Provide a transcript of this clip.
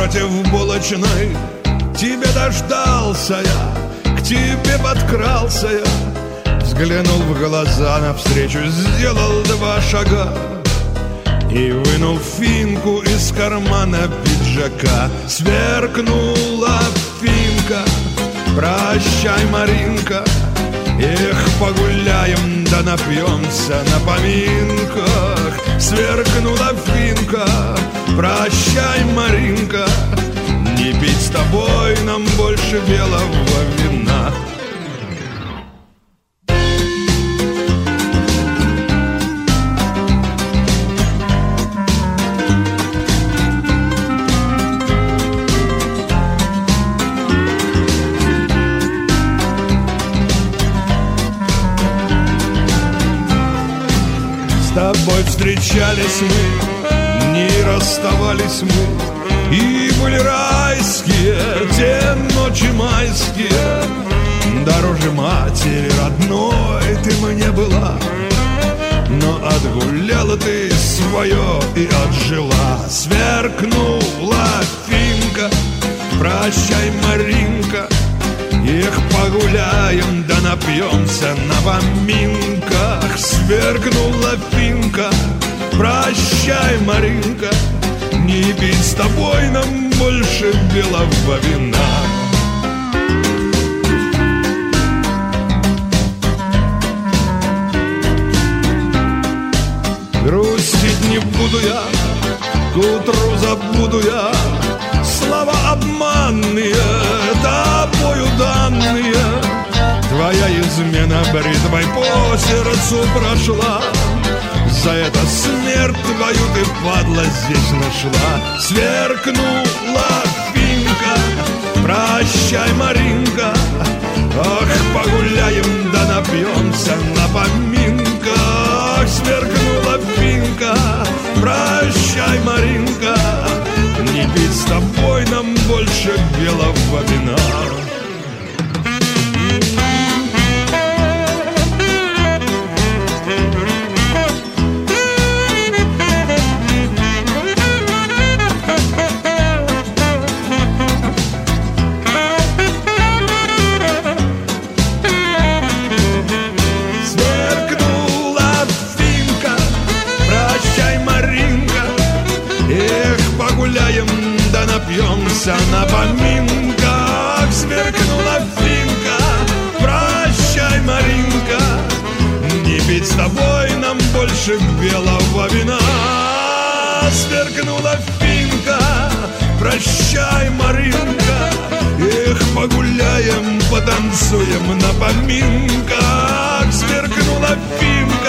напротив булочной тебя дождался я, к тебе подкрался я, взглянул в глаза навстречу, сделал 2 шага и вынул финку из кармана пиджака. Сверкнула финка, прощай, Маринка, эх, погуляем, да напьемся на поминках. Сверкнула финка, прощай, Маринка, не пить с тобой нам больше белого вина. С тобой встречались мы, не расставались мы, и были райские те ночи майские. Дороже матери родной ты мне была, но отгуляла ты свое и отжила. Сверкнула финка, прощай, Маринка, эх, погуляем, да напьемся на поминках. Сверкнула финка, прощай, Маринка, не пить с тобой нам больше белого вина. Грустить не буду я, к утру забуду я слова обманные, тобою данные. Твоя измена бритвой по сердцу прошла, за это смерть твою ты, падла, здесь нашла. Сверкнула финка, прощай, Маринка, ах, погуляем, да напьемся на поминках. Сверкнула финка, прощай, Маринка, не пить с тобой нам больше белого вина. Да напьемся на поминках. Сверкнула финка, прощай, Маринка, не пить с тобой нам больше белого вина. Сверкнула финка, прощай, Маринка, эх, погуляем, потанцуем на поминках. Сверкнула финка,